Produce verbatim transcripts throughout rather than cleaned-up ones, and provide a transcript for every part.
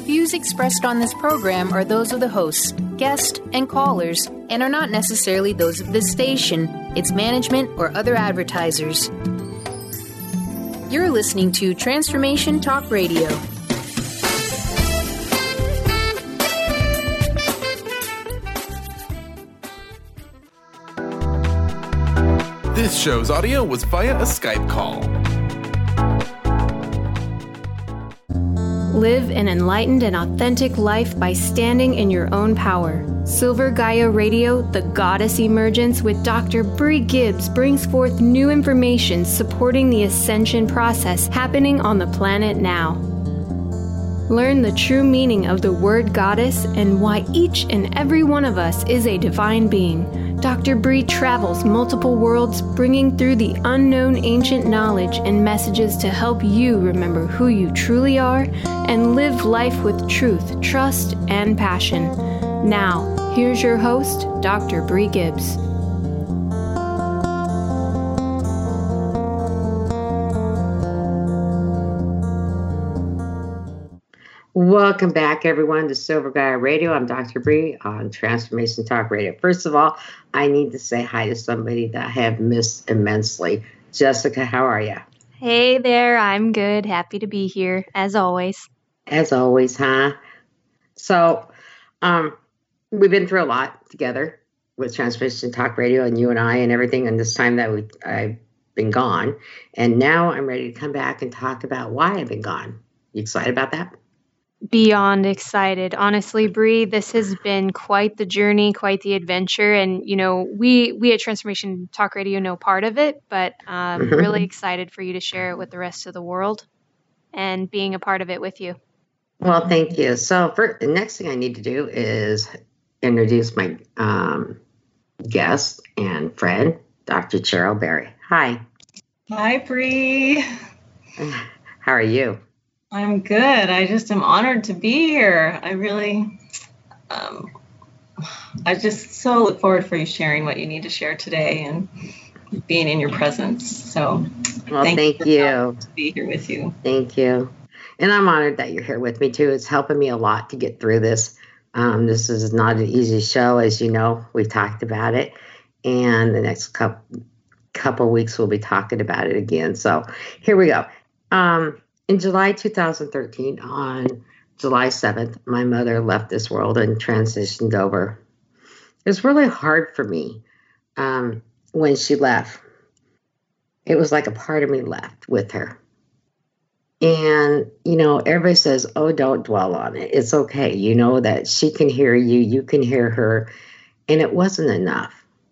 views expressed on this program are those of the hosts, guests, and callers, and are not necessarily those of this station, its management, or other advertisers. You're listening to Transformation Talk Radio. This show's audio was via a Skype call. Live an enlightened and authentic life by standing in your own power. Silver Gaia Radio, The Goddess Emergence with Doctor Bree Gibbs brings forth new information supporting the ascension process happening on the planet now. Learn the true meaning of the word goddess and why each and every one of us is a divine being. Doctor Bree travels multiple worlds, bringing through the unknown ancient knowledge and messages to help you remember who you truly are and live life with truth, trust, and passion. Now, here's your host, Doctor Bree Gibbs. Welcome back, everyone, to Silver Gaia Radio. I'm Doctor Bree on Transformation Talk Radio. First of all, I need to say hi to somebody that I have missed immensely. Jessica, how are you? Hey there, I'm good. Happy to be here, as always. As always, huh? So, um, we've been through a lot together with Transformation Talk Radio and you and I and everything, and this time that we I've been gone. And now I'm ready to come back and talk about why I've been gone. You excited about that? Beyond excited. Honestly, Bree, this has been quite the journey, quite the adventure. And, you know, we, we at Transformation Talk Radio know part of it, but I'm um, really excited for you to share it with the rest of the world and being a part of it with you. Well, thank you. So for, the next thing I need to do is introduce my um, guest and friend, Doctor Cheryl Berry. Hi. Hi, Bree. How are you? I'm good. I just am honored to be here. I really, um, I just so look forward for you sharing what you need to share today and being in your presence. So well, thank, thank you. To be here with you. Thank you. And I'm honored that you're here with me too. It's helping me a lot to get through this. Um, this is not an easy show, as you know. We've talked about it, and the next couple couple weeks we'll be talking about it again. So here we go. Um, In July two thousand thirteen, on July seventh, my mother left this world and transitioned over. It was really hard for me um, when she left. It was like a part of me left with her. And, you know, everybody says, oh, don't dwell on it. It's okay. You know that she can hear you. You can hear her. And it wasn't enough.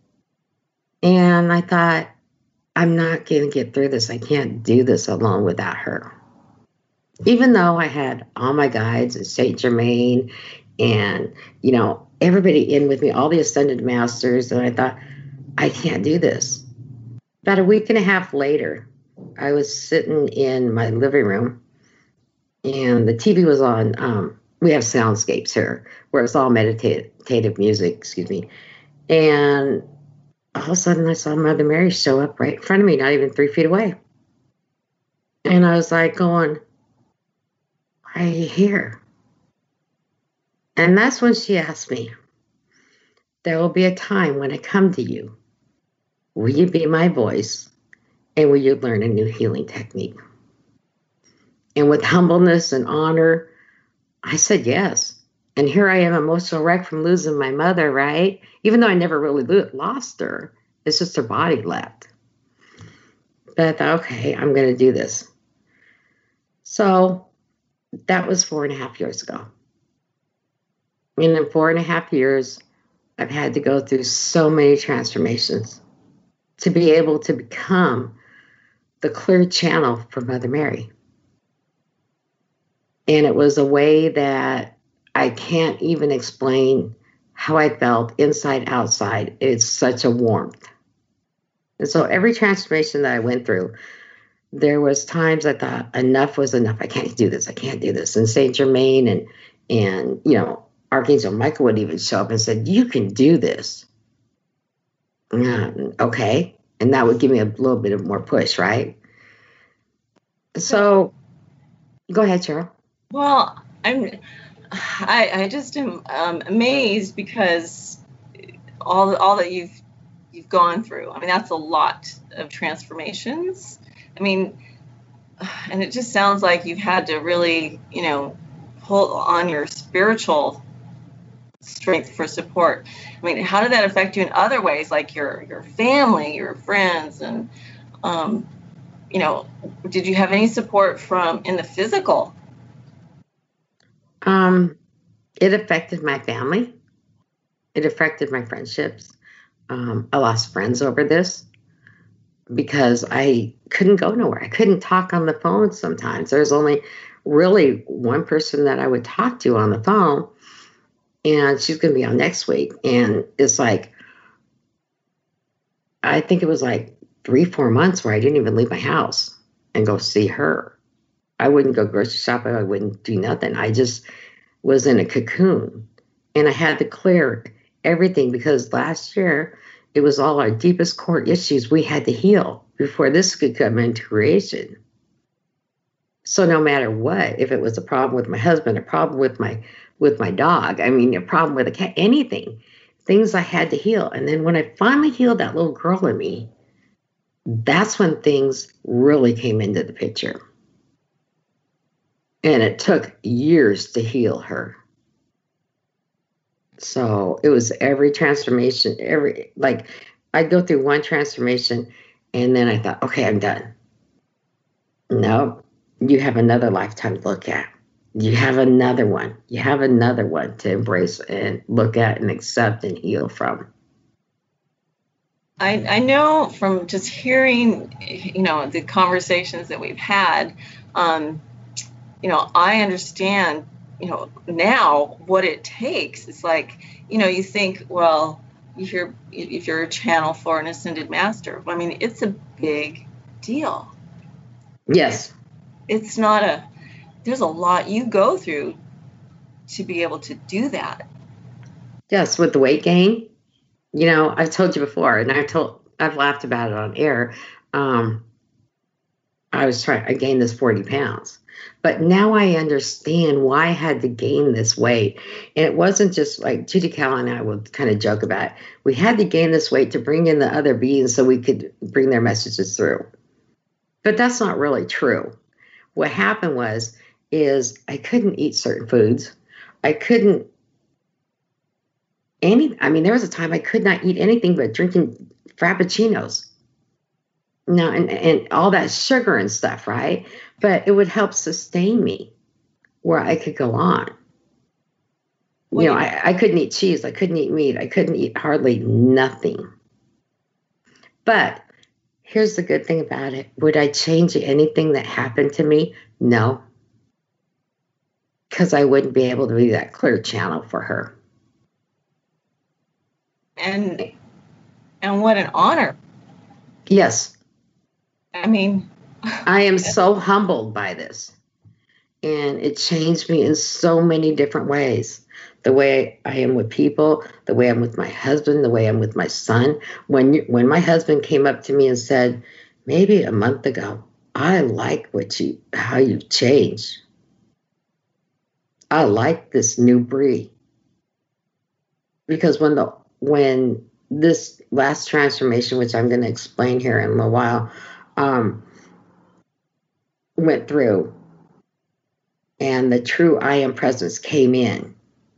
And I thought, I'm not going to get through this. I can't do this alone without her. Even though I had all my guides at Saint Germain and, you know, everybody in with me, all the ascended masters, and I thought, I can't do this. About a week and a half later, I was sitting in my living room and the T V was on. Um, we have soundscapes here where it's all meditative music, excuse me. And all of a sudden I saw Mother Mary show up right in front of me, not even three feet away. And I was like going, are you here? And that's when she asked me, there will be a time when I come to you. Will you be my voice? And will you learn a new healing technique? And with humbleness and honor, I said yes. And here I am, emotional wreck from losing my mother, right? Even though I never really lost her. It's just her body left. But I thought, okay, I'm going to do this. So that was four and a half years ago. And in four and a half years, I've had to go through so many transformations to be able to become the clear channel for Mother Mary. And it was a way that I can't even explain how I felt inside, outside. It's such a warmth. And so every transformation that I went through, there was times I thought enough was enough. I can't do this. I can't do this. And Saint Germain and, and, you know, Archangel Michael would even show up and said, you can do this. Um, okay. And that would give me a little bit of more push, right? So go ahead, Cheryl. Well, I'm, I, I just am um, amazed because all all that you've you've gone through. I mean, that's a lot of transformations. I mean, and it just sounds like you've had to really, you know, pull on your spiritual strength for support. I mean, how did that affect you in other ways, like your your family, your friends, and um, you know, did you have any support from in the physical? Um, it affected my family. It affected my friendships. Um, I lost friends over this because I couldn't go nowhere. I couldn't talk on the phone sometimes. There's only really one person that I would talk to on the phone, and she's going to be on next week. And it's like, I think it was like three, four months where I didn't even leave my house and go see her. I wouldn't go grocery shopping. I wouldn't do nothing. I just was in a cocoon, and I had to clear everything because last year it was all our deepest core issues we had to heal before this could come into creation. So no matter what, if it was a problem with my husband, a problem with my with my dog, I mean, a problem with a cat, anything, things I had to heal. And then when I finally healed that little girl in me, that's when things really came into the picture. And it took years to heal her. So it was every transformation, every, like, I'd go through one transformation and then I thought, okay, I'm done. No, you have another lifetime to look at. You have another one. You have another one to embrace and look at and accept and heal from. I, I know from just hearing, you know, the conversations that we've had, um, you know, I understand, you know, now what it takes. It's like, you know, you think, well, you hear if you're a channel for an ascended master, I mean, it's a big deal. Yes. It's not a, there's a lot you go through to be able to do that. Yes, with the weight gain, you know, I've told you before, and I've told, I've laughed about it on air. Um, I was trying, I gained this forty pounds. But now I understand why I had to gain this weight. And it wasn't just like Judy Cal and I would kind of joke about it. We had to gain this weight to bring in the other beings so we could bring their messages through. But that's not really true. What happened was, is I couldn't eat certain foods. I couldn't, any, I mean, there was a time I could not eat anything but drinking Frappuccinos. No, and, and all that sugar and stuff, right? But it would help sustain me where I could go on. You know, I, I couldn't eat cheese. I couldn't eat meat. I couldn't eat hardly nothing. But here's the good thing about it. Would I change anything that happened to me? No. Because I wouldn't be able to be that clear channel for her. And and what an honor. Yes. I mean, I am so humbled by this. And it changed me in so many different ways. The way I am with people, the way I'm with my husband, the way I'm with my son. When you, when my husband came up to me and said, maybe a month ago, I like what you, how you've changed. I like this new Bree. Because when the when this last transformation, which I'm going to explain here in a little while, um, went through, and the true I am presence came in,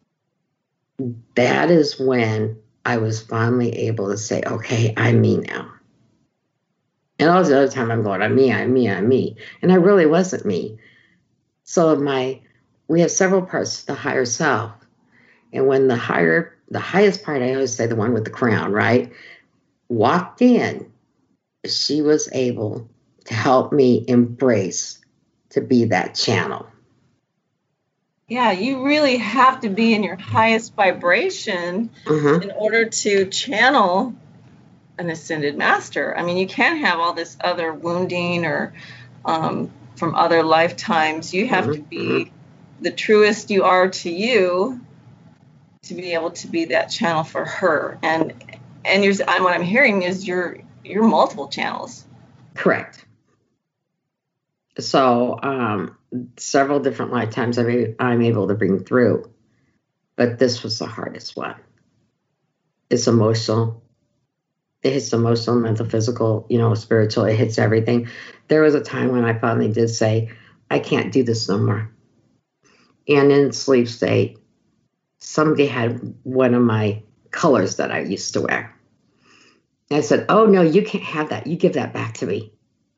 that is when I was finally able to say, okay, I'm me now. And all the other time I'm going, I'm me, I'm me, I'm me. And I really wasn't me. So my, we have several parts to the higher self. And when the higher, the highest part, I always say the one with the crown, right, walked in, she was able to help me embrace to be that channel. Yeah, you really have to be in your highest vibration mm-hmm. in order to channel an ascended master. I mean, you can't have all this other wounding or um, from other lifetimes. You have mm-hmm. to be the truest you are to you to be able to be that channel for her. And and you're, what I'm hearing is you're you're multiple channels. Correct. So um, several different lifetimes I'm, I'm able to bring through. But this was the hardest one. It's emotional. It hits emotional, mental, physical, you know, spiritual. It hits everything. There was a time when I finally did say, I can't do this no more. And in sleep state, somebody had one of my colors that I used to wear. And I said, oh, no, you can't have that. You give that back to me.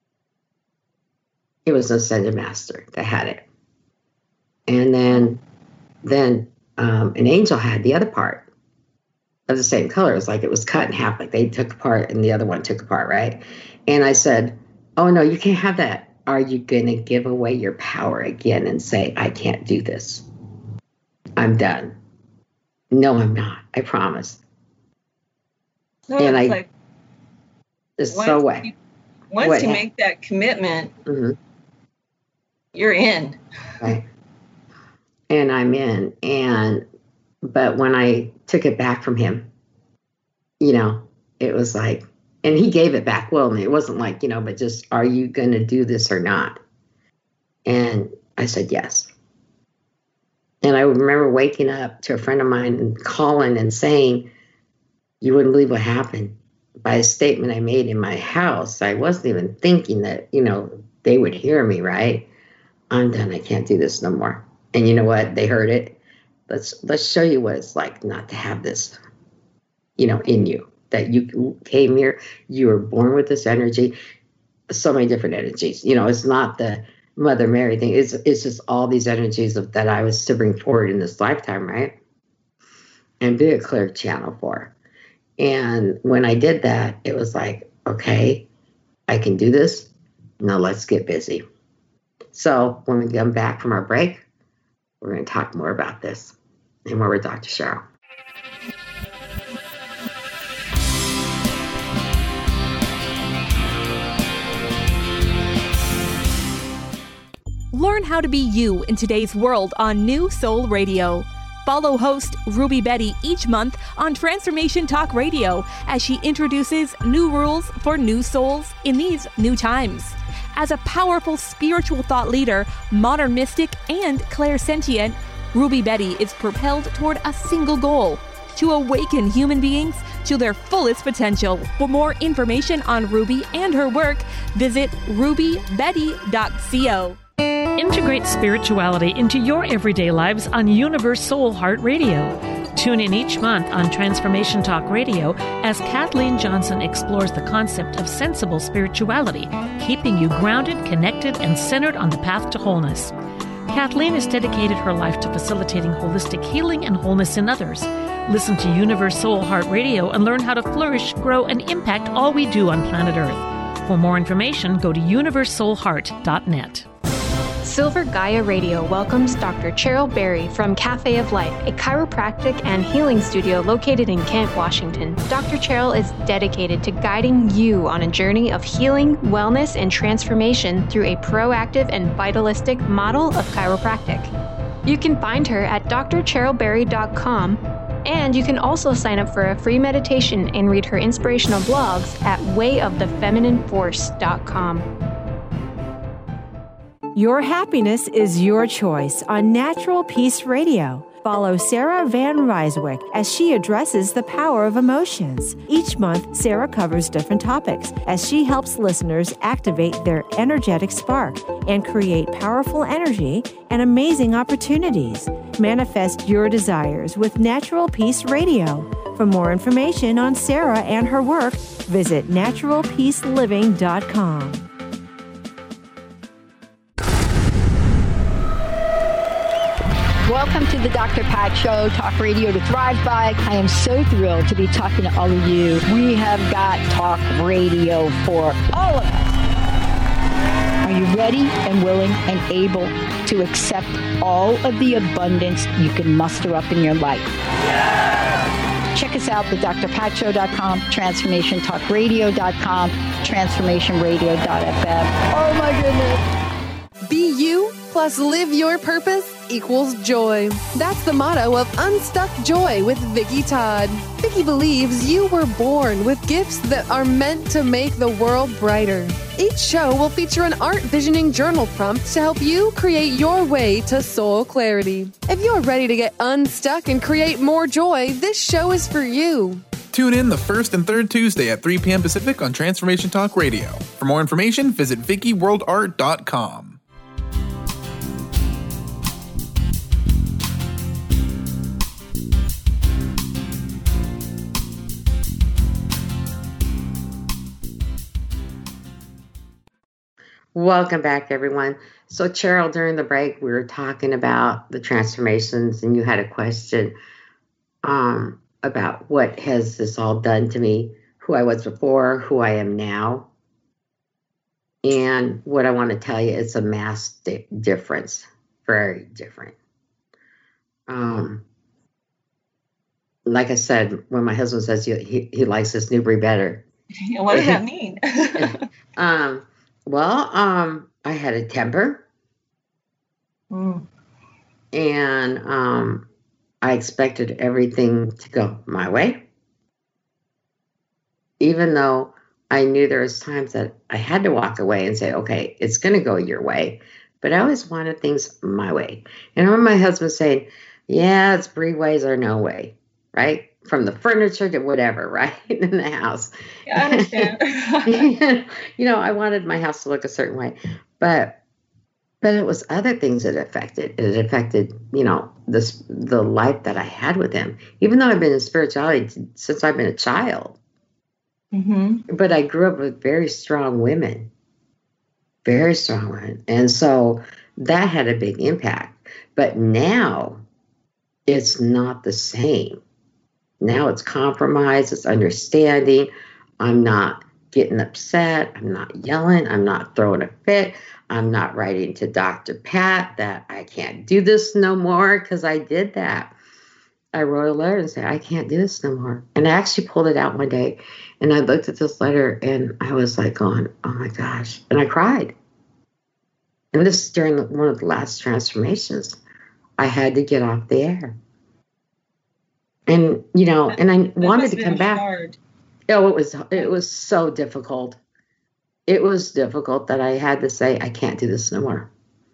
It was an ascended master that had it. And then, then um, an angel had the other part of the same color. It was like it was cut in half, like they took apart and the other one took apart, right? And I said, oh, no, you can't have that. Are you going to give away your power again and say, I can't do this? I'm done. No, I'm not. I promise. No, and it's I, like, it's once so what? You, once what? you make that commitment, Mm-hmm. you're in. Right. And I'm in. And, but when I took it back from him, you know, it was like, and he gave it back willingly. It wasn't like, you know, but just, are you going to do this or not? And I said, yes. And I remember waking up to a friend of mine and calling and saying, you wouldn't believe what happened. By a statement I made in my house, I wasn't even thinking that, you know, they would hear me, right? I'm done. I can't do this no more. And you know what? They heard it. Let's let's show you what it's like not to have this, you know, in you. That you came here, you were born with this energy, so many different energies. You know, it's not the Mother Mary thing. It's it's just all these energies of, that I was to bring forward in this lifetime, right? And be a clear channel for. And when I did that, it was like, okay, I can do this. Now let's get busy. So when we come back from our break, we're going to talk more about this and more with Doctor Cheryl. Learn how to be you in today's world on New Soul Radio. Follow host Ruby Betty each month on Transformation Talk Radio as she introduces new rules for new souls in these new times. As a powerful spiritual thought leader, modern mystic, and clairsentient, Ruby Betty is propelled toward a single goal: to awaken human beings to their fullest potential. For more information on Ruby and her work, visit ruby betty dot co. Integrate spirituality into your everyday lives on Universe Soul Heart Radio. Tune in each month on Transformation Talk Radio as Kathleen Johnson explores the concept of sensible spirituality, keeping you grounded, connected, and centered on the path to wholeness. Kathleen has dedicated her life to facilitating holistic healing and wholeness in others. Listen to Universe Soul Heart Radio and learn how to flourish, grow, and impact all we do on planet Earth. For more information, go to universe soul heart dot net. Silver Gaia Radio welcomes Doctor Cheryl Berry from Cafe of Life, a chiropractic and healing studio located in Kent, Washington. Doctor Cheryl is dedicated to guiding you on a journey of healing, wellness, and transformation through a proactive and vitalistic model of chiropractic. You can find her at d r cheryl berry dot com, and you can also sign up for a free meditation and read her inspirational blogs at way of the feminine force dot com. Your happiness is your choice on Natural Peace Radio. Follow Sarah Van Ryswick as she addresses the power of emotions. Each month, Sarah covers different topics as she helps listeners activate their energetic spark and create powerful energy and amazing opportunities. Manifest your desires with Natural Peace Radio. For more information on Sarah and her work, visit natural peace living dot com. Welcome to the Doctor Pat Show, Talk Radio to Thrive By. I am so thrilled to be talking to all of you. We have got Talk Radio for all of us. Are you ready and willing and able to accept all of the abundance you can muster up in your life? Yeah! Check us out, the d r pat show dot com, transformation talk radio dot com, transformation radio dot f m. Oh my goodness. Be you plus live your purpose equals joy. That's the motto of Unstuck Joy with Vicki Todd. Vicki believes you were born with gifts that are meant to make the world brighter. Each show will feature an art visioning journal prompt to help you create your way to soul clarity. If you're ready to get unstuck and create more joy, this show is for you. Tune in the first and third Tuesday at three p.m. Pacific on Transformation Talk Radio. For more information, visit Vicki World Art dot com. Welcome back, everyone. So, Cheryl, during the break, we were talking about the transformations, and you had a question um, about what has this all done to me, who I was before, who I am now. And what I want to tell you is a mass di- difference, very different. Um, like I said, when my husband says he, he, he likes this Newbury better. What does that mean? um, well, um, I had a temper. Mm. And um, I expected everything to go my way. Even though I knew there was times that I had to walk away and say, okay, it's going to go your way. But I always wanted things my way. And I remember my husband saying, yeah, it's Bree ways or no way, right? From the furniture to whatever, right? In the house. Yeah, I understand. You know, I wanted my house to look a certain way. But but it was other things that affected. It affected, you know, this the life that I had with him. Even though I've been in spirituality since I've been a child. Mm-hmm. But I grew up with very strong women. Very strong women. And so that had a big impact. But now it's not the same. Now it's compromise, it's understanding. I'm not getting upset. I'm not yelling. I'm not throwing a fit. I'm not writing to Doctor Pat that I can't do this no more because I did that. I wrote a letter and said, I can't do this no more. And I actually pulled it out one day and I looked at this letter and I was like going, oh my gosh. And I cried. And this is during one of the last transformations. I had to get off the air. And, you know, and I that wanted to come back. Hard. Oh, it was, it was so difficult. It was difficult that I had to say, I can't do this no more.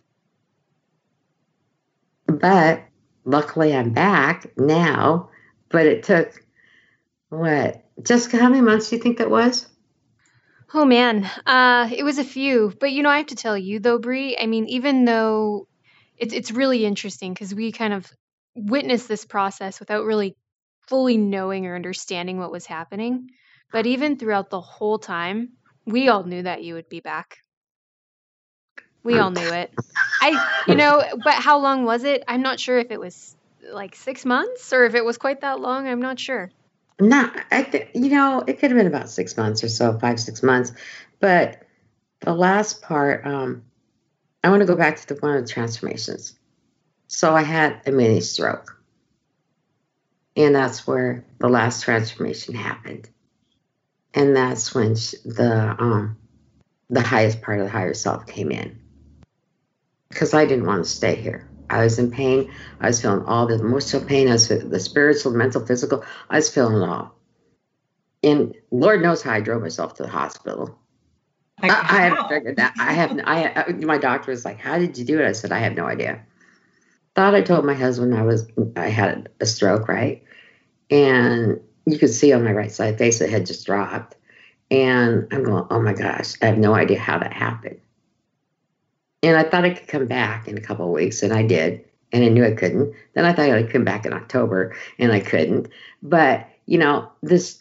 But luckily I'm back now, but it took, what, Jessica, how many months do you think that was? Oh, man, uh, it was a few. But, you know, I have to tell you, though, Bree, I mean, even though it's, it's really interesting because we kind of witnessed this process without really fully knowing or understanding what was happening. But even throughout the whole time, we all knew that you would be back. We all knew it. I, you know, but how long was it? I'm not sure if it was like six months or if it was quite that long. I'm not sure. No, I th- you know, it could have been about six months or so, five, six months. But the last part, um, I want to go back to the one of the transformations. So I had a mini stroke. And that's where the last transformation happened. And that's when sh- the um, the highest part of the higher self came in. Because I didn't want to stay here. I was in pain. I was feeling all the emotional pain. I was feeling the spiritual, the mental, physical. I was feeling it all. And Lord knows how I drove myself to the hospital. I, I haven't figured that. I have. I, I my doctor was like, "How did you do it?" I said, "I have no idea." Thought I told my husband I was I had a stroke, right? And you could see on my right side face it had just dropped. And I'm going, "Oh my gosh, I have no idea how that happened." And I thought I could come back in a couple of weeks, and I did. And I knew I couldn't. Then I thought I'd come back in October, and I couldn't. But you know this.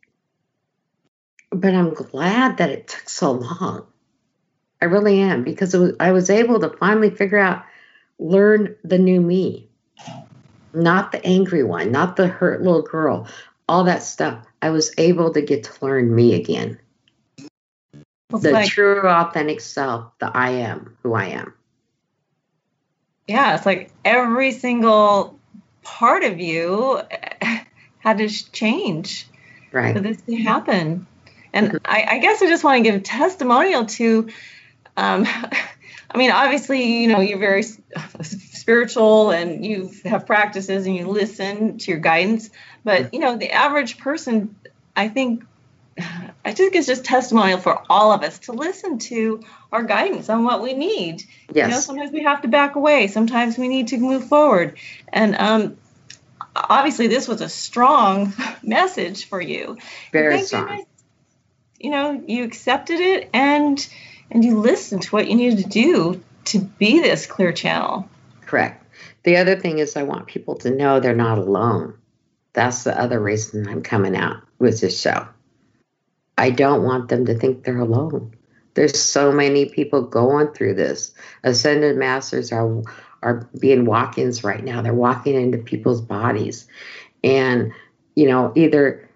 But I'm glad that it took so long. I really am, because it was, I was able to finally figure out, learn the new me. Not the angry one, not the hurt little girl, all that stuff. I was able to get to learn me again. It's the like, true, authentic self, the I am, who I am. Yeah, it's like every single part of you had to change right. for this to happen. And I, I guess I just want to give a testimonial to um, I mean, obviously, you know, you're very spiritual and you have practices and you listen to your guidance. But, you know, the average person, I think, I think it's just testimonial for all of us to listen to our guidance on what we need. Yes. You know, sometimes we have to back away. Sometimes we need to move forward. And um, obviously, this was a strong message for you. Very strong. Goodness, you know, you accepted it and and you listened to what you needed to do to be this clear channel. Correct. The other thing is I want people to know they're not alone. That's the other reason I'm coming out with this show. I don't want them to think they're alone. There's so many people going through this. Ascended Masters are are being walk-ins right now. They're walking into people's bodies. And, you know, either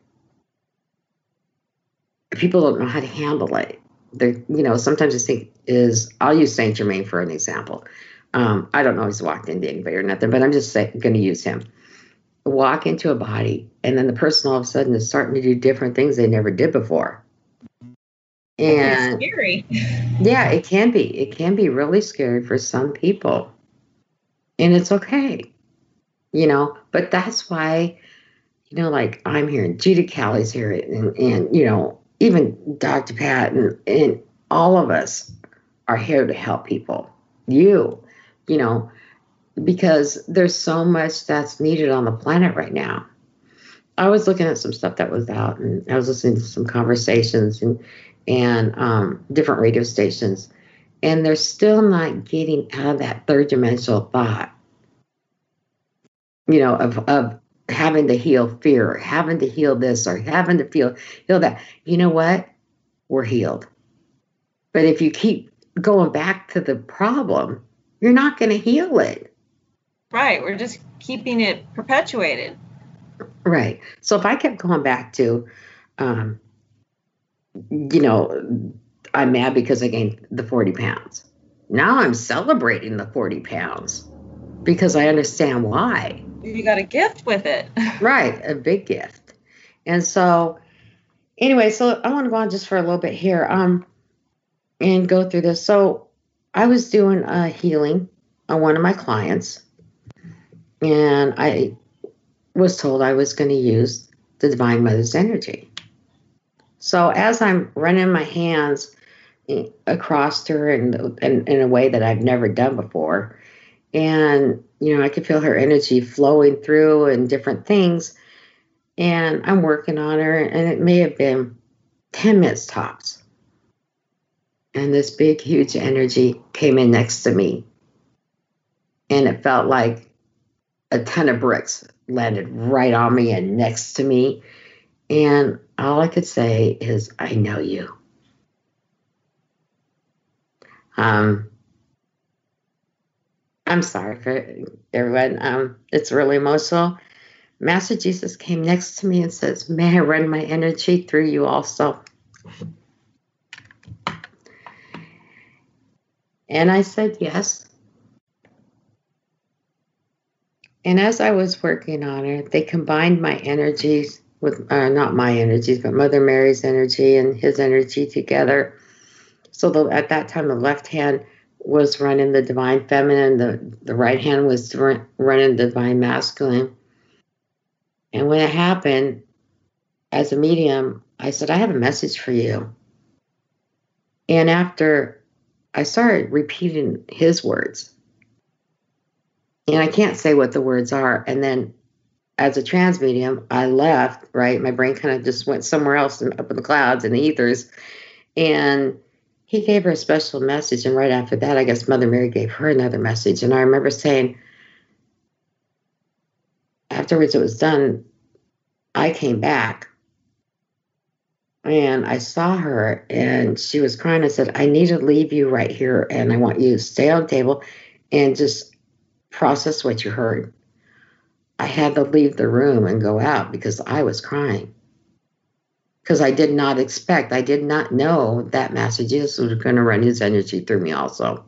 people don't know how to handle it. They're, you know, sometimes I think is, I'll use Saint Germain for an example. Um, I don't know if he's walked into anybody or nothing, but I'm just going to use him. Walk into a body, and then the person all of a sudden is starting to do different things they never did before. And it's scary. Yeah, it can be. It can be really scary for some people. And it's okay. You know, but that's why, you know, like I'm here and Judy Callie's here and, and you know, even Doctor Pat and, and all of us are here to help people. You, you know, because there's so much that's needed on the planet right now. I was looking at some stuff that was out, and I was listening to some conversations and and um, different radio stations, and they're still not getting out of that third dimensional thought, you know, of of having to heal fear, or having to heal this, or having to feel heal that. You know what? We're healed. But if you keep going back to the problem, you're not going to heal it. Right. We're just keeping it perpetuated. Right. So if I kept going back to, um, you know, I'm mad because I gained the forty pounds. Now I'm celebrating the forty pounds because I understand why. You got a gift with it. Right. A big gift. And so anyway, so I want to go on just for a little bit here um, and go through this. So I was doing a healing on one of my clients, and I was told I was going to use the Divine Mother's energy. So as I'm running my hands across her in, in, in a way that I've never done before, and, you know, I could feel her energy flowing through and different things, and I'm working on her, and it may have been ten minutes tops. And this big, huge energy came in next to me, and it felt like a ton of bricks landed right on me and next to me. And all I could say is, I know you. Um, I'm sorry for everyone. Um, it's really emotional. Master Jesus came next to me and says, may I run my energy through you also? And I said, yes. And as I was working on her, they combined my energies with, uh, not my energies, but Mother Mary's energy and his energy together. So the, at that time, the left hand was running the Divine Feminine, the, the right hand was run, running the Divine Masculine. And when it happened, as a medium, I said, I have a message for you. And after I started repeating his words, and I can't say what the words are. And then as a trans medium, I left, right? My brain kind of just went somewhere else and up in the clouds and the ethers. And he gave her a special message. And right after that, I guess Mother Mary gave her another message. And I remember saying, afterwards it was done, I came back and I saw her and she was crying. I said, I need to leave you right here. And I want you to stay on the table and just process what you heard. I had to leave the room and go out because I was crying. Because I did not expect, I did not know that Master Jesus was going to run his energy through me also.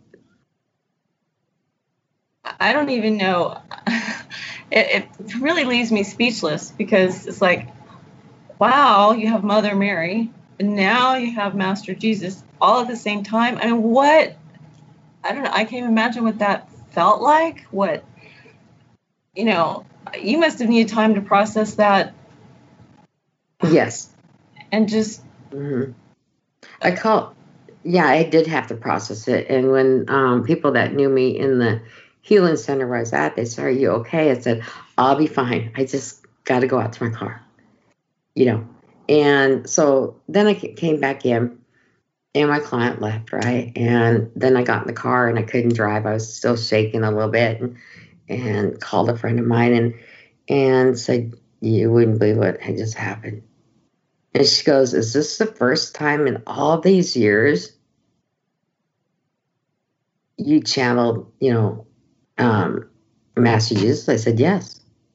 I don't even know. It, it really leaves me speechless because it's like, wow, you have Mother Mary, and now you have Master Jesus all at the same time. I mean, what, I don't know, I can't even imagine what that felt like. What, you know, you must have needed time to process that. Yes. And just. Mm-hmm. I call, yeah, I did have to process it. And when um, people that knew me in the healing center where I was at, they said, "Are you okay?" I said, "I'll be fine. I just got to go out to my car." You know, and so then I came back in and my client left, right? And then I got in the car and I couldn't drive. I was still shaking a little bit and, and called a friend of mine and, and said, "You wouldn't believe what had just happened." And she goes, "Is this the first time in all these years you channeled, you know, um, Master Jesus?" I said, "Yes."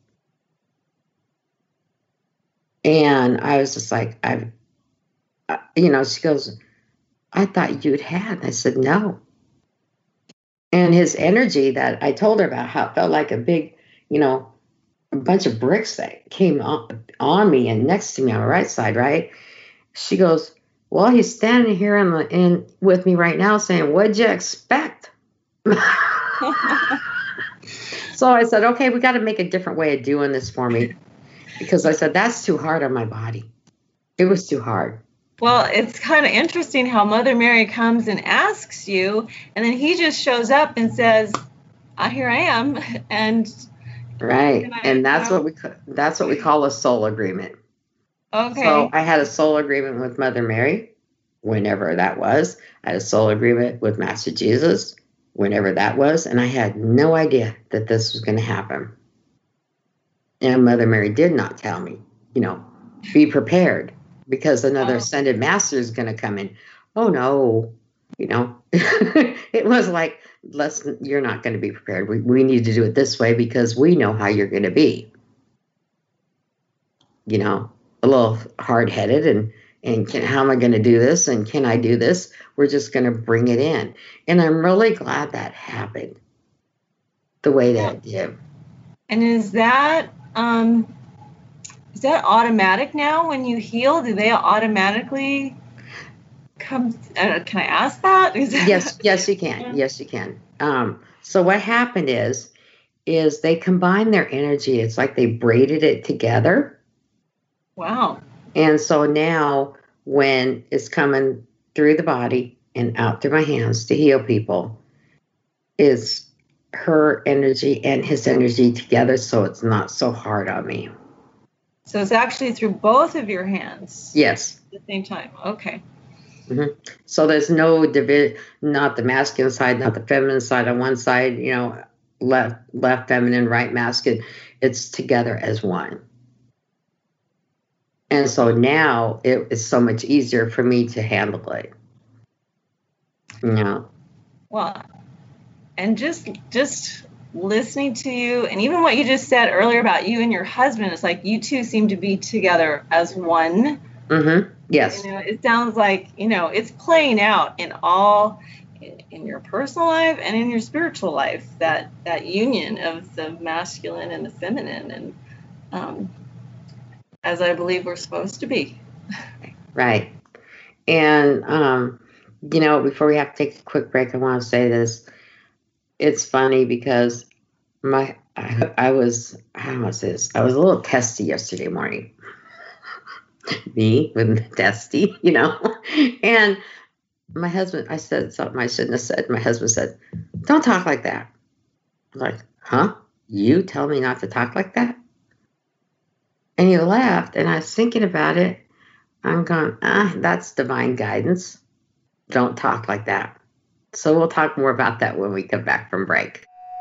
And I was just like, I've, uh, you know, she goes, "I thought you'd had." I said, "No." And his energy that I told her about, how it felt like a big, you know, a bunch of bricks that came on, on me and next to me on the right side, right? She goes, "Well, he's standing here in, the, in with me right now saying, 'What'd you expect?'" So I said, "Okay, we got to make a different way of doing this for me." Because I said, that's too hard on my body. It was too hard. Well, it's kind of interesting how Mother Mary comes and asks you, and then he just shows up and says, "Ah, here I am." And right, and, I, and that's what we that's what we call a soul agreement. Okay. So I had a soul agreement with Mother Mary, whenever that was. I had a soul agreement with Master Jesus, whenever that was, and I had no idea that this was going to happen. And Mother Mary did not tell me, you know, be prepared because another oh. ascended master is going to come in. Oh, no, you know, it was like, let's, you're not going to be prepared. We, we need to do it this way because we know how you're going to be. You know, a little hard-headed and, and can, how am I going to do this? And can I do this? We're just going to bring it in. And I'm really glad that happened the way that it did. And is that, um, is that automatic now when you heal? Do they automatically come? Uh, can I ask that? Is that yes, yes, you can. Yes, you can. Um, so what happened is, is they combined their energy. It's like they braided it together. Wow. And so now when it's coming through the body and out through my hands to heal people, is her energy and his energy together, so it's not so hard on me. So it's actually through both of your hands? Yes. At the same time. Okay. Mm-hmm. So there's no division, not the masculine side, not the feminine side on one side, you know, left, left feminine, right masculine. It's together as one. And so now it is so much easier for me to handle it. You know? Well, and just just listening to you, and even what you just said earlier about you and your husband, it's like you two seem to be together as one. Mm-hmm. Yes. You know, it sounds like, you know, it's playing out in all, in, in your personal life and in your spiritual life, that that union of the masculine and the feminine, and um, as I believe we're supposed to be. Right. And, um, you know, before we have to take a quick break, I want to say this. It's funny because my I, I was, how do I say this? I was a little testy yesterday morning. Me with testy, you know. And my husband, I said something I shouldn't have said. My husband said, "Don't talk like that." I'm like, "Huh? You tell me not to talk like that?" And he laughed, and I was thinking about it. I'm going, ah, that's divine guidance. Don't talk like that. So we'll talk more about that when we come back from break.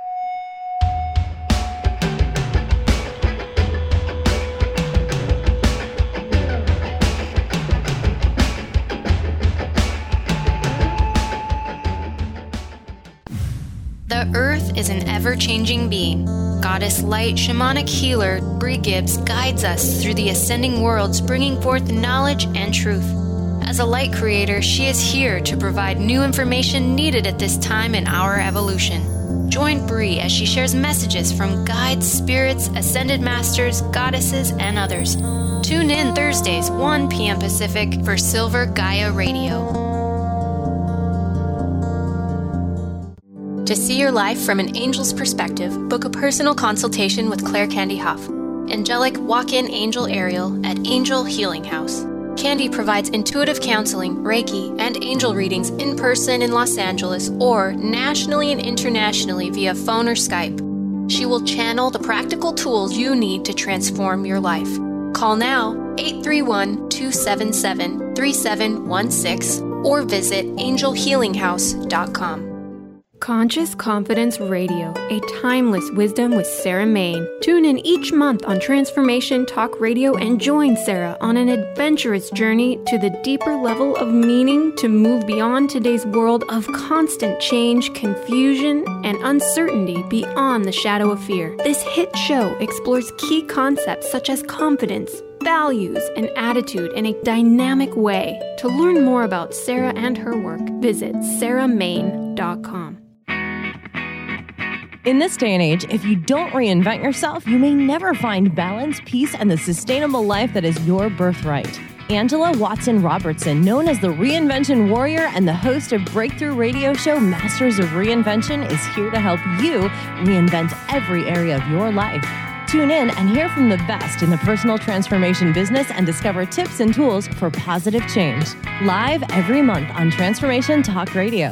The Earth is an ever-changing being. Goddess Light Shamanic Healer Bree Gibbs guides us through the ascending worlds, bringing forth knowledge and truth. As a light creator, she is here to provide new information needed at this time in our evolution. Join Bree as she shares messages from guides, spirits, ascended masters, goddesses, and others. Tune in Thursdays, one p.m. Pacific for Silver Gaia Radio. To see your life from an angel's perspective, book a personal consultation with Claire Candy Huff, angelic walk-in angel Ariel at Angel Healing House. Candy provides intuitive counseling, Reiki, and angel readings in person in Los Angeles or nationally and internationally via phone or Skype. She will channel the practical tools you need to transform your life. Call now, eight three one, two seven seven, three seven one six, or visit angel healing house dot com. Conscious Confidence Radio, a timeless wisdom with Sarah Main. Tune in each month on Transformation Talk Radio and join Sarah on an adventurous journey to the deeper level of meaning to move beyond today's world of constant change, confusion, and uncertainty beyond the shadow of fear. This hit show explores key concepts such as confidence, values, and attitude in a dynamic way. To learn more about Sarah and her work, visit sarah main dot com. In this day and age, if you don't reinvent yourself, you may never find balance, peace, and the sustainable life that is your birthright. Angela Watson Robertson, known as the Reinvention Warrior and the host of breakthrough radio show Masters of Reinvention, is here to help you reinvent every area of your life. Tune in and hear from the best in the personal transformation business and discover tips and tools for positive change. Live every month on Transformation Talk Radio.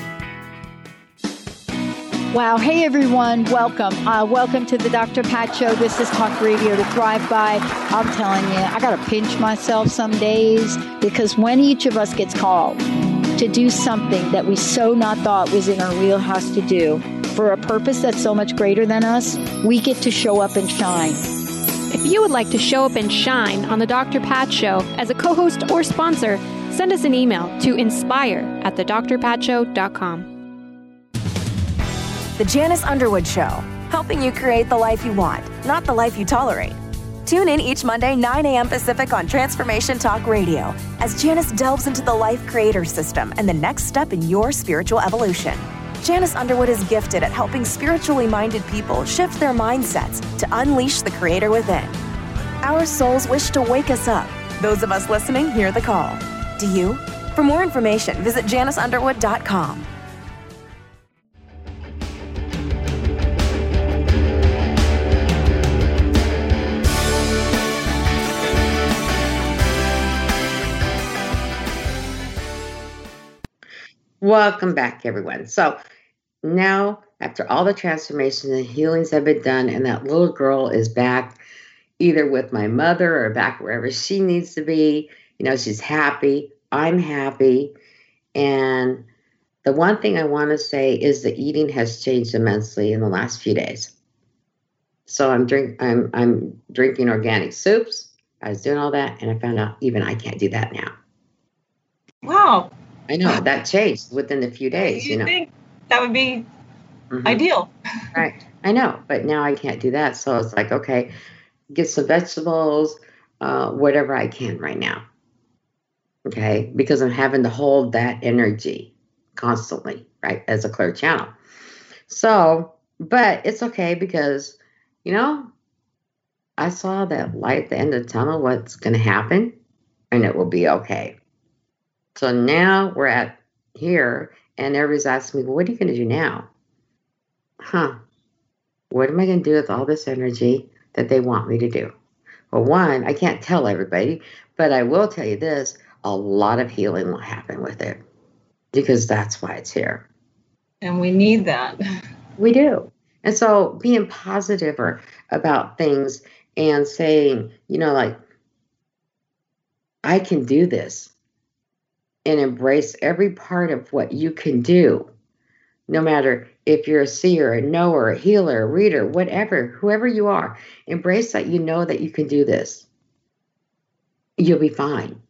Wow. Hey, everyone. Welcome. Uh, welcome to the Doctor Pat Show. This is Talk Radio to Thrive By. I'm telling you, I got to pinch myself some days because when each of us gets called to do something that we so not thought was in our wheelhouse to do for a purpose that's so much greater than us, we get to show up and shine. If you would like to show up and shine on the Doctor Pat Show as a co-host or sponsor, send us an email to inspire at the dr pat show dot com. The Janice Underwood Show, helping you create the life you want, not the life you tolerate. Tune in each Monday, nine a.m. Pacific on Transformation Talk Radio as Janice delves into the life creator system and the next step in your spiritual evolution. Janice Underwood is gifted at helping spiritually minded people shift their mindsets to unleash the creator within. Our souls wish to wake us up. Those of us listening hear the call. Do you? For more information, visit janice underwood dot com. Welcome back, everyone. So now, after all the transformations and healings have been done, and that little girl is back either with my mother or back wherever she needs to be, you know, she's happy. I'm happy. And the one thing I want to say is the eating has changed immensely in the last few days. So I'm drink I'm I'm drinking organic soups. I was doing all that, and I found out even I can't do that now. Wow. I know that changed within a few days. You, you know, think that would be mm-hmm. ideal, right? I know, but now I can't do that. So it's like, okay, get some vegetables, uh, whatever I can right now. Okay, because I'm having to hold that energy constantly, right, as a clear channel. So, but it's okay because, you know, I saw that light at the end of the tunnel. What's going to happen, and it will be okay. So now we're at here, and everybody's asking me, well, what are you going to do now? Huh? What am I going to do with all this energy that they want me to do? Well, one, I can't tell everybody, but I will tell you this, a lot of healing will happen with it because that's why it's here. And we need that. We do. And so being positive or about things and saying, you know, like, I can do this. And embrace every part of what you can do, no matter if you're a seer, a knower, a healer, a reader, whatever, whoever you are, embrace that you know that you can do this. You'll be fine.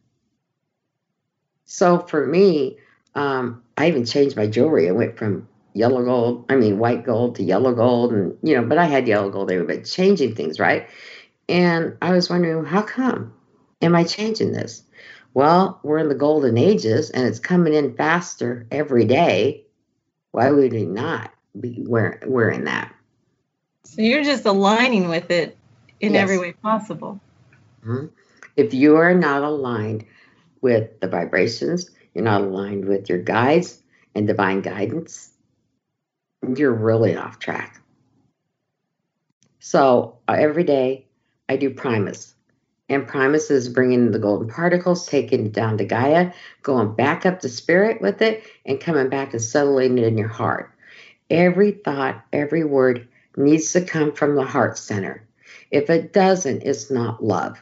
So for me, um, I even changed my jewelry. I went from yellow gold, I mean, white gold to yellow gold. And, you know, but I had yellow gold there, but changing things, right? And I was wondering, how come am I changing this? Well, we're in the golden ages, and it's coming in faster every day. Why would we not be wearing, wearing that? So you're just aligning with it in Yes. every way possible. Mm-hmm. If you are not aligned with the vibrations, you're not aligned with your guides and divine guidance, you're really off track. So uh, every day I do Primus. And Primus is bringing the golden particles, taking it down to Gaia, going back up to spirit with it, and coming back and settling it in your heart. Every thought, every word needs to come from the heart center. If it doesn't, it's not love.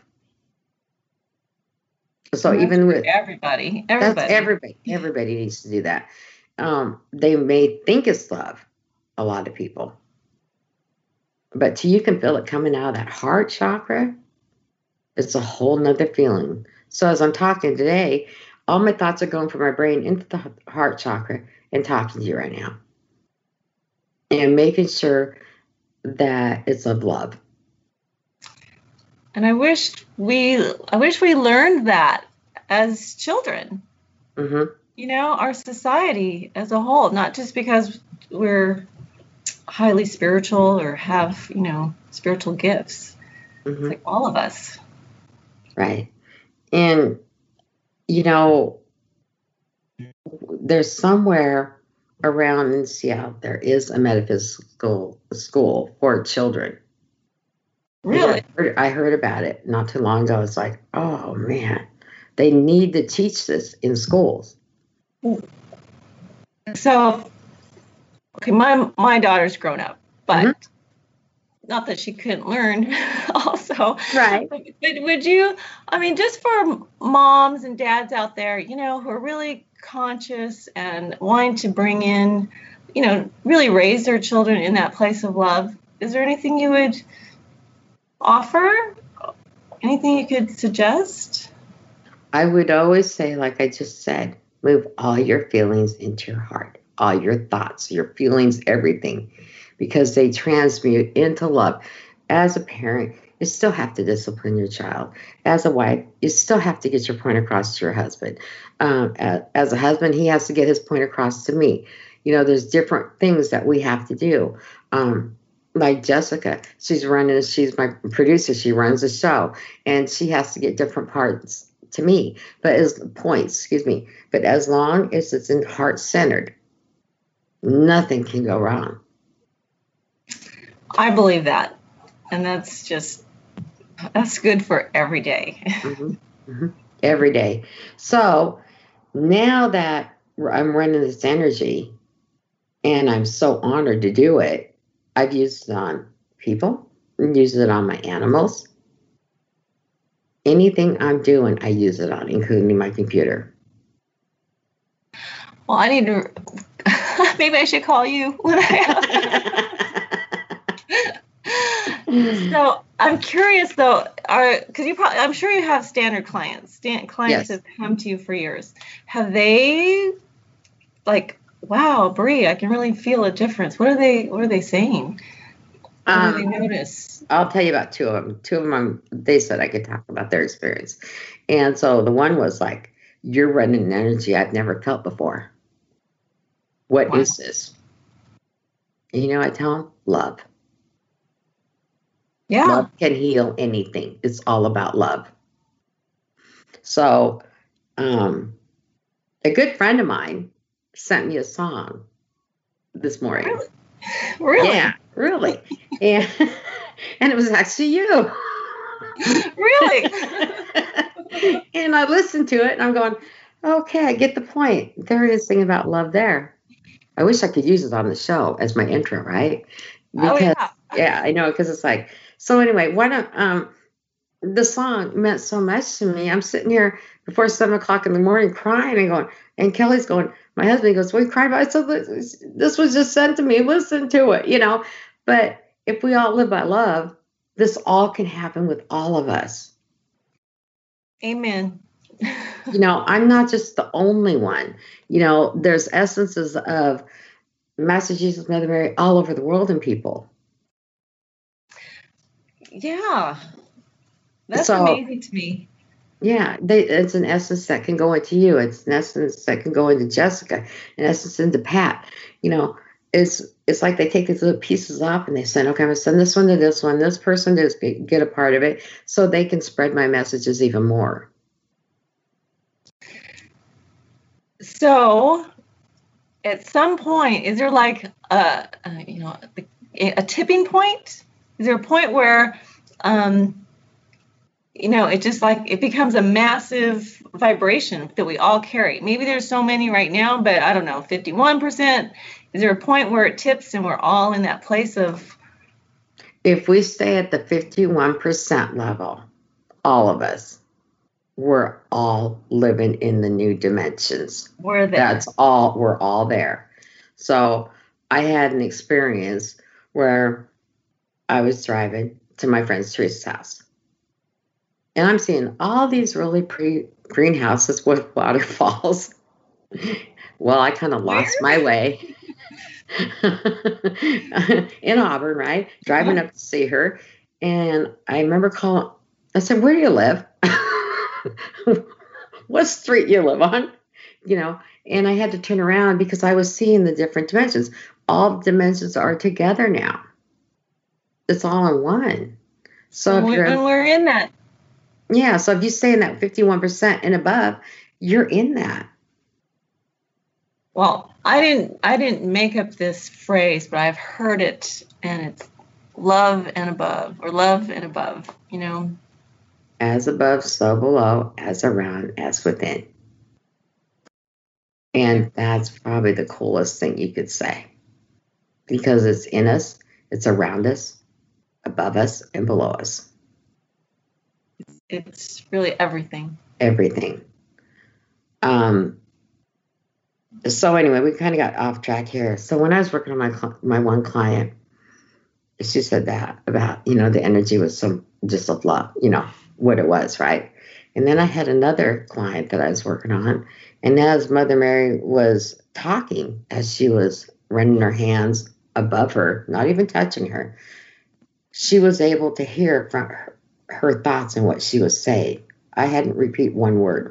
So that's even with everybody, everybody, that's everybody, everybody needs to do that. Um, they may think it's love, a lot of people, but till you can feel it coming out of that heart chakra, it's a whole nother feeling. So as I'm talking today, all my thoughts are going from my brain into the heart chakra and talking to you right now, and making sure that it's of love. And I wish we, I wish we learned that as children. Mm-hmm. You know, our society as a whole, not just because we're highly spiritual or have, you know, spiritual gifts. Mm-hmm. It's like all of us. Right. And, you know, there's somewhere around in Seattle, there is a metaphysical school for children. Really? I heard, I heard about it not too long ago. It's like, oh, man, they need to teach this in schools. So, okay, my my daughter's grown up, but Mm-hmm. not that she couldn't learn also. Right. But, but would you, I mean, just for moms and dads out there, you know, who are really conscious and wanting to bring in, you know, really raise their children in that place of love, is there anything you would offer? Anything you could suggest? I would always say, like I just said, move all your feelings into your heart, all your thoughts, your feelings, everything, because they transmute into love. As a parent, you still have to discipline your child. As a wife, you still have to get your point across to your husband. Um, as a husband, he has to get his point across to me. You know, there's different things that we have to do. Um, like Jessica, she's running, she's my producer, she runs the show, and she has to get different parts to me, but as points, excuse me, but as long as it's in heart centered, nothing can go wrong. I believe that. And that's just, that's good for every day. Mm-hmm. Mm-hmm. Every day. So now that I'm running this energy and I'm so honored to do it, I've used it on people, used it on my animals. Anything I'm doing, I use it on, including my computer. Well, I need to, maybe I should call you when I have. So I'm curious though, are, because you probably, I'm sure you have standard clients, stand, clients Yes. have come to you for years. Have they, like, wow, Bree, I can really feel a difference. What are they, what are they saying? What Um, do they notice? I'll tell you about two of them. Two of them, they said I could talk about their experience. And so the one was like, you're running an energy I've never felt before. What Wow. is this? And you know, I tell them, love. Yeah. Love can heal anything. It's all about love. So um, a good friend of mine sent me a song this morning. Really? Really? Yeah, really. and, and it was actually you. Really? And I listened to it and I'm going, okay, I get the point. There is thing about love there. I wish I could use it on the show as my intro, right? Because, Oh, yeah. yeah, I know, because it's like, so anyway, why don't, um, the song meant so much to me. I'm sitting here before seven o'clock in the morning crying and going, and Kelly's going, my husband goes, what are you crying about? I said, this, this was just sent to me. Listen to it, you know. But if we all live by love, this all can happen with all of us. Amen. You know, I'm not just the only one. You know, there's essences of Master Jesus, Mother Mary all over the world in people. Yeah. That's So- amazing to me. Yeah, they, it's an essence that can go into you. It's an essence that can go into Jessica, an essence into Pat. You know, it's it's like they take these little pieces off and they send, okay, I'm going to send this one to this one, this person to get, get a part of it so they can spread my messages even more. So at some point, is there like a, a you know a, a tipping point? Is there a point where um, you know it just like it becomes a massive vibration that we all carry? Maybe there's so many right now, but I don't know, fifty-one percent. Is there a point where it tips and we're all in that place of? If we stay at the fifty-one percent level, all of us, we're all living in the new dimensions. We're there. That's all. We're all there. So I had an experience where I was driving to my friend Teresa's house, and I'm seeing all these really pretty greenhouses with waterfalls. Well, I kind of lost my way in Auburn, right? Driving up to see her. And I remember calling, I said, where do you live? What street you live on? You know, and I had to turn around because I was seeing the different dimensions. All dimensions are together now. It's all in one. So and if you're, and we're in that. Yeah. So if you stay in that fifty-one percent and above, you're in that. Well, I didn't I didn't make up this phrase, but I've heard it, and it's love and above, or love and above, you know. As above, so below, as around, as within. And that's probably the coolest thing you could say. Because it's in us, it's around us, above us, and below us. It's really everything. Everything. Um. So anyway, we kind of got off track here. So when I was working on my my one client, she said that about, you know, the energy was some just of love, you know, what it was, right? And then I had another client that I was working on, and as Mother Mary was talking, as she was running her hands above her, not even touching her, she was able to hear from her, her thoughts and what she was saying. I hadn't repeat one word.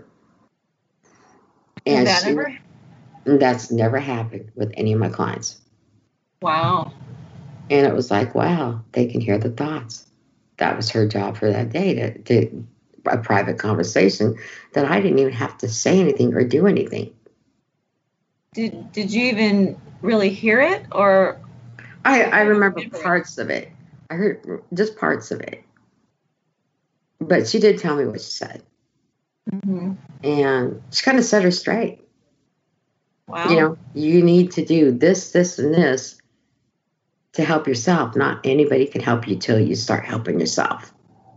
And that she, ever? That's never happened with any of my clients. Wow. And it was like, wow, they can hear the thoughts. That was her job for that day, to, to a private conversation that I didn't even have to say anything or do anything. Did Did you even really hear it, or? I, I remember parts of it. I heard just parts of it. But she did tell me what she said. Mm-hmm. And she kind of set her straight. Wow. You know, you need to do this, this, and this to help yourself. Not anybody can help you till you start helping yourself.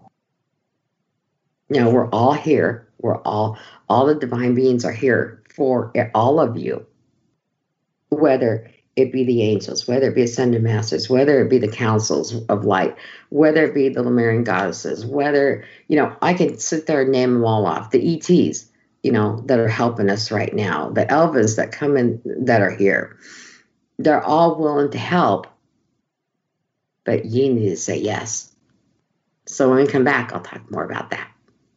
You know, we're all here. We're all, all the divine beings are here for all of you. Whether it be the angels, whether it be ascended masters, whether it be the councils of light, whether it be the Lemurian goddesses, whether, you know, I can sit there and name them all off. The E Ts, you know, that are helping us right now, the Elvis that come in, that are here, they're all willing to help, but you need to say yes. So when we come back, I'll talk more about that.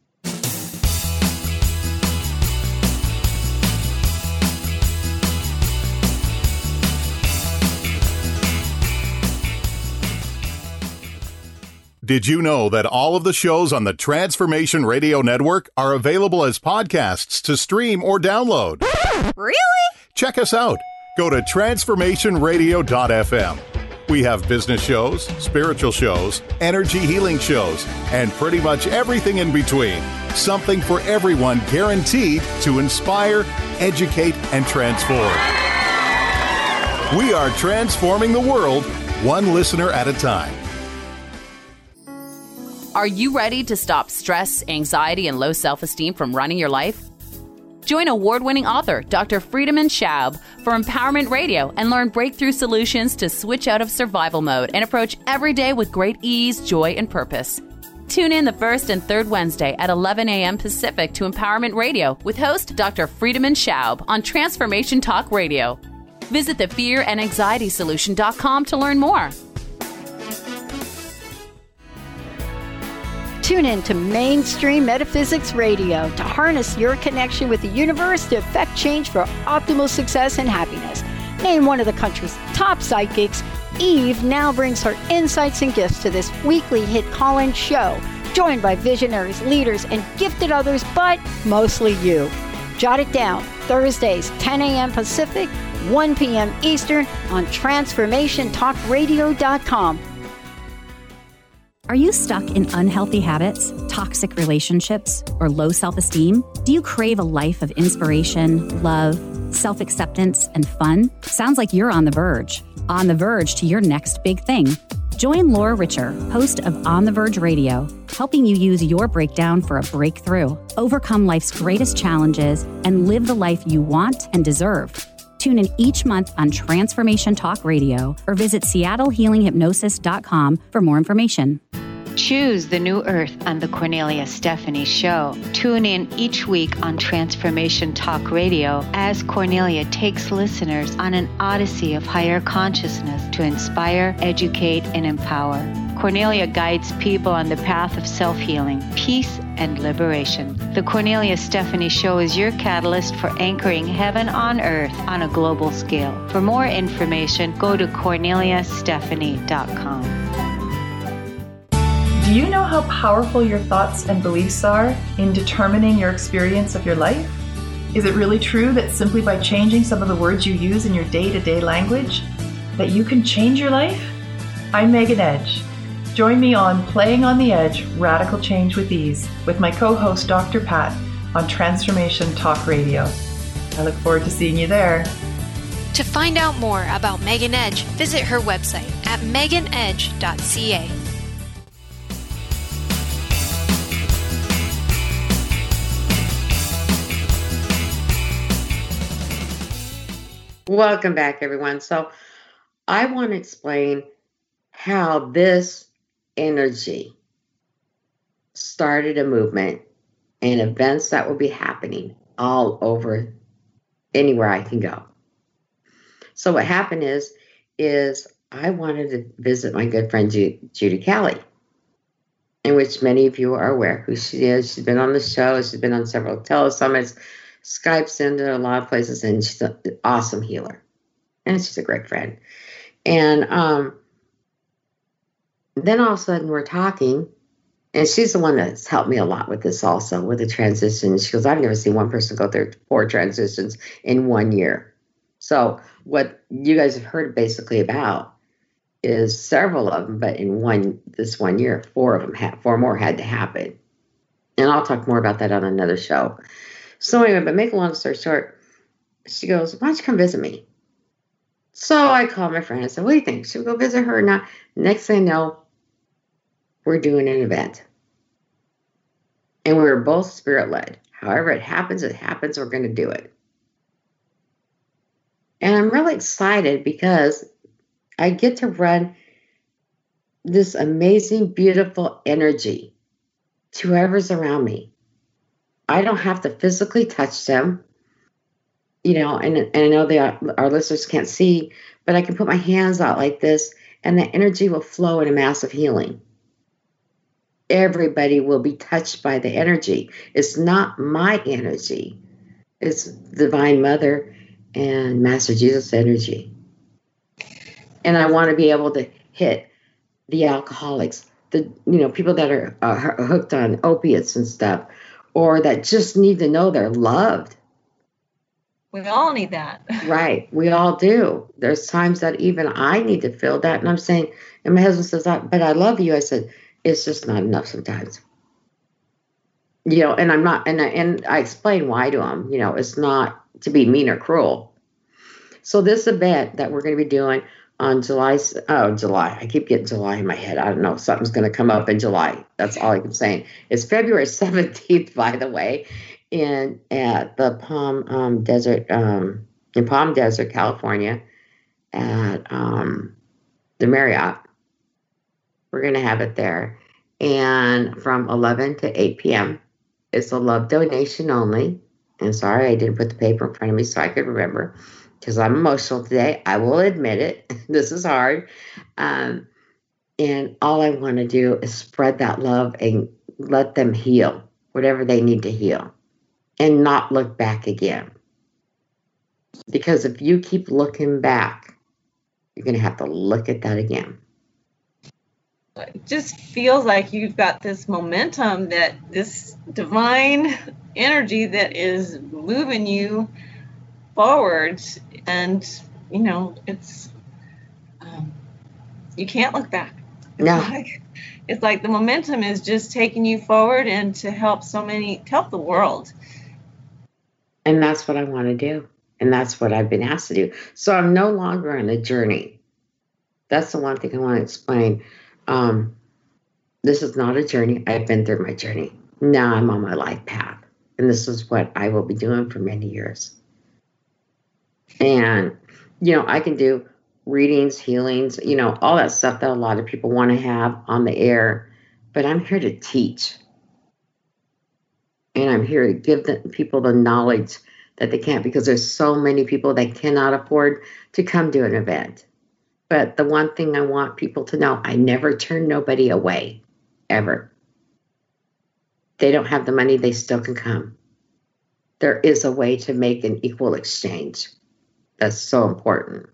Did you know that all of the shows on the Transformation Radio Network are available as podcasts to stream or download? Really? Check us out. Go to transformation radio dot f m. We have business shows, spiritual shows, energy healing shows, and pretty much everything in between. Something for everyone, guaranteed to inspire, educate, and transform. We are transforming the world, one listener at a time. Are you ready to stop stress, anxiety, and low self-esteem from running your life? Join award-winning author Doctor Friedemann Schaub for Empowerment Radio and learn breakthrough solutions to switch out of survival mode and approach every day with great ease, joy, and purpose. Tune in the first and third Wednesday at eleven a.m. Pacific to Empowerment Radio with host Doctor Friedemann Schaub on Transformation Talk Radio. Visit the fear and anxiety solution dot com to learn more. Tune in to Mainstream Metaphysics Radio to harness your connection with the universe to effect change for optimal success and happiness. Named one of the country's top psychics, Eve now brings her insights and gifts to this weekly hit call-in show, joined by visionaries, leaders, and gifted others, but mostly you. Jot it down, Thursdays, ten a.m. Pacific, one p.m. Eastern on transformation talk radio dot com. Are you stuck in unhealthy habits, toxic relationships, or low self-esteem? Do you crave a life of inspiration, love, self-acceptance, and fun? Sounds like you're on the verge. On the verge to your next big thing. Join Laura Richer, host of On the Verge Radio, helping you use your breakdown for a breakthrough, overcome life's greatest challenges, and live the life you want and deserve. Tune in each month on Transformation Talk Radio or visit seattle healing hypnosis dot com for more information. Choose the new earth on the Cornelia Stephanie Show. Tune in each week on Transformation Talk Radio as Cornelia takes listeners on an odyssey of higher consciousness to inspire, educate, and empower. Cornelia guides people on the path of self-healing, peace, and liberation. The Cornelia Stephanie Show is your catalyst for anchoring heaven on earth on a global scale. For more information, go to cornelia stephanie dot com. Do you know how powerful your thoughts and beliefs are in determining your experience of your life? Is it really true that simply by changing some of the words you use in your day-to-day language, that you can change your life? I'm Megan Edge. Join me on Playing on the Edge, Radical Change with Ease, with my co-host Doctor Pat on Transformation Talk Radio. I look forward to seeing you there. To find out more about Megan Edge, visit her website at megan edge dot c a. Welcome back, everyone. So I want to explain how this energy started a movement and events that will be happening all over anywhere I can go. So what happened is, is I wanted to visit my good friend Ju- Judy Kelly, in which many of you are aware who she is. She's been on the show. She's been on several telesummits, Skype's into a lot of places, and she's an awesome healer. And she's a great friend. And um, then all of a sudden we're talking, and she's the one that's helped me a lot with this also, with the transition. She goes, I've never seen one person go through four transitions in one year. So what you guys have heard basically about is several of them, but in one this one year, four of them, had, four more had to happen. And I'll talk more about that on another show. So anyway, but make a long story short, she goes, why don't you come visit me? So I called my friend and said, what do you think? Should we go visit her or not? Next thing I know, we're doing an event. And we were both spirit-led. However it happens, it happens. We're going to do it. And I'm really excited because I get to run this amazing, beautiful energy to whoever's around me. I don't have to physically touch them, you know, and, and I know they are, our listeners can't see, but I can put my hands out like this and the energy will flow in a massive healing. Everybody will be touched by the energy. It's not my energy. It's Divine Mother and Master Jesus energy. And I want to be able to hit the alcoholics, the, you know, people that are uh, hooked on opiates and stuff, or that just need to know they're loved. We all need that. Right. We all do. There's times that even I need to feel that. And I'm saying, and my husband says, but I love you. I said, it's just not enough sometimes. You know, and I'm not, and I, and I explain why to him. You know, it's not to be mean or cruel. So this event that we're going to be doing on July, oh, July. I keep getting July in my head. I don't know. Something's going to come up in July. That's all I can say. It's February seventeenth, by the way, in at the Palm um, Desert, um, in Palm Desert, California, at um, the Marriott. We're going to have it there. And from eleven to eight p.m. It's a love donation only. And sorry, I didn't put the paper in front of me so I could remember, because I'm emotional today. I will admit it. This is hard. Um, and all I want to do is spread that love and let them heal whatever they need to heal and not look back again. Because if you keep looking back, you're going to have to look at that again. It just feels like you've got this momentum, that this divine energy that is moving you forward, and you know, it's um, you can't look back. It's No. like, it's like the momentum is just taking you forward and to help so many, to help the world. And that's what I want to do. And that's what I've been asked to do. So I'm no longer on a journey. That's the one thing I want to explain. Um, this is not a journey. I've been through my journey. Now I'm on my life path. And this is what I will be doing for many years. And, you know, I can do readings, healings, you know, all that stuff that a lot of people want to have on the air. But I'm here to teach. And I'm here to give the people the knowledge that they can't, because there's so many people that cannot afford to come to an event. But the one thing I want people to know, I never turn nobody away, ever. They don't have the money, they still can come. There is a way to make an equal exchange. That's so important.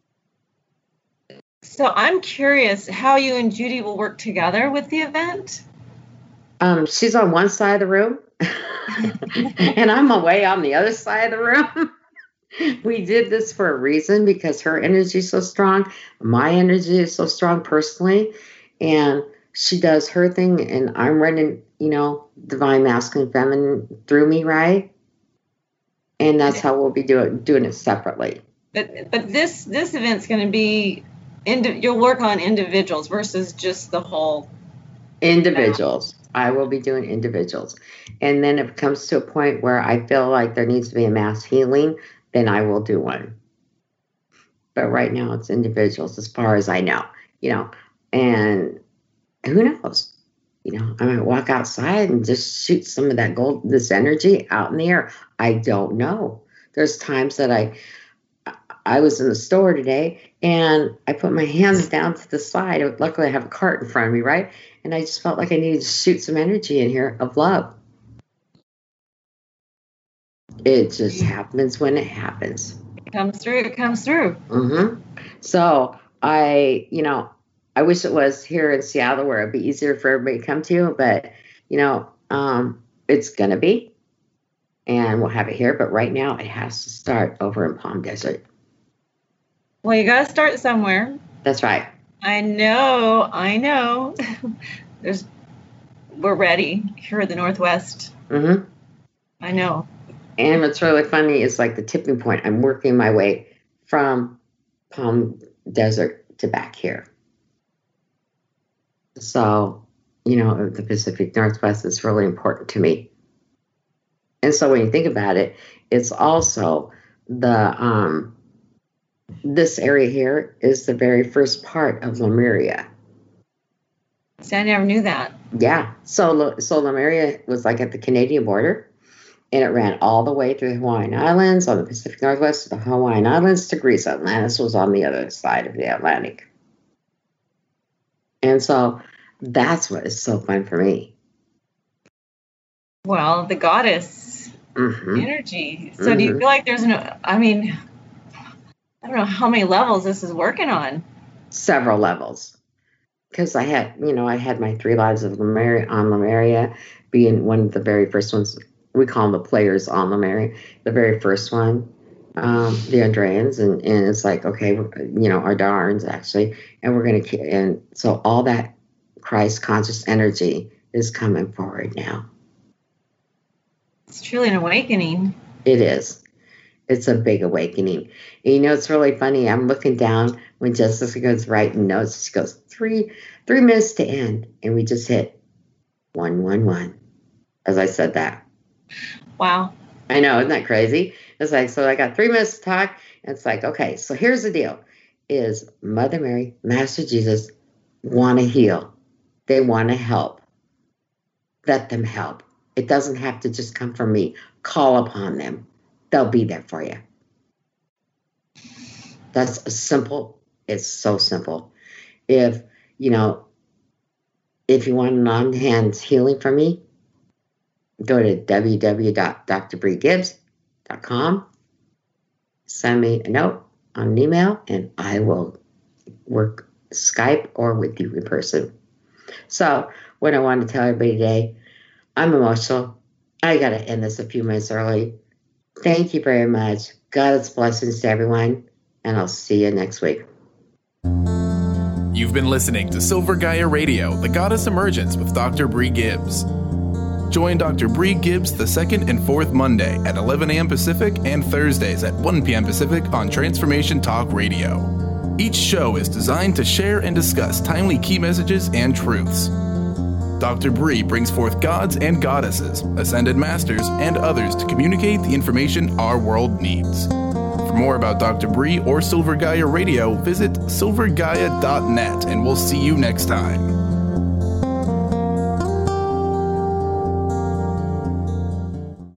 So I'm curious how you and Judy will work together with the event. Um, she's on one side of the room, and I'm away on the other side of the room. We did this for a reason, because her energy is so strong. My energy is so strong personally. And she does her thing, and I'm running, you know, divine masculine feminine through me, right? And that's how we'll be doing doing it separately. But but this this event's going to be, indi- you'll work on individuals versus just the whole. Individuals. I will be doing individuals. And then if it comes to a point where I feel like there needs to be a mass healing, then I will do one. But right now it's individuals as far as I know, you know, and who knows? You know, I might walk outside and just shoot some of that gold, this energy out in the air. I don't know. There's times that I, I was in the store today and I put my hands down to the side. Luckily I have a cart in front of me, right? And I just felt like I needed to shoot some energy in here of love. It just happens when it happens. It comes through, it comes through. Mm-hmm. So I, you know, I wish it was here in Seattle where it'd be easier for everybody to come to, but, you know, um, it's going to be. And we'll have it here. But right now it has to start over in Palm Desert. Well, you got to start somewhere. That's right. I know, I know. There's, we're ready here in the Northwest. Mm-hmm. I know. And what's really funny is like the tipping point. I'm working my way from Palm Desert to back here. So, you know, the Pacific Northwest is really important to me. And so when you think about it, it's also the, um, this area here is the very first part of Lemuria. See, I never knew that. Yeah. So, so Lemuria was like at the Canadian border. And it ran all the way through the Hawaiian Islands, on the Pacific Northwest to the Hawaiian Islands to Greece. Atlantis was on the other side of the Atlantic. And so that's what is so fun for me. Well, the goddess mm-hmm. energy. So mm-hmm. do you feel like there's no, I mean, I don't know how many levels this is working on. Several levels. Because I had, you know, I had my three lives of Lemuria on Lemuria being one of the very first ones. We call them the players on Lemuria. The very first one, um, the Andreans, and, and it's like, okay, you know, our Darns actually, and we're going to, and so all that Christ conscious energy is coming forward now. It's truly an awakening. It is. It's a big awakening. And you know, it's really funny. I'm looking down when Jessica goes writing notes. She goes, three, three minutes to end. And we just hit one, one, one. As I said that. Wow. I know, isn't that crazy? It's like, so I got three minutes to talk. And it's like, okay, so here's the deal. Is Mother Mary, Master Jesus want to heal. They want to help. Let them help. It doesn't have to just come from me. Call upon them. They'll be there for you. That's a simple. It's so simple. If, you know, if you want an on-hand healing from me, go to w w w dot d r bree gibbs dot com. Send me a note on an email, and I will work Skype or with you in person. So what I want to tell everybody today, I'm emotional. I got to end this a few minutes early. Thank you very much. God's blessings to everyone, and I'll see you next week. You've been listening to Silver Gaia Radio, The Goddess Emergence with Doctor Bree Gibbs. Join Doctor Bree Gibbs the second and fourth Monday at eleven a.m. Pacific and Thursdays at one p.m. Pacific on Transformation Talk Radio. Each show is designed to share and discuss timely key messages and truths. Doctor Bree brings forth gods and goddesses, ascended masters, and others to communicate the information our world needs. For more about Doctor Bree or Silver Gaia Radio, visit silver gaia dot net, and we'll see you next time.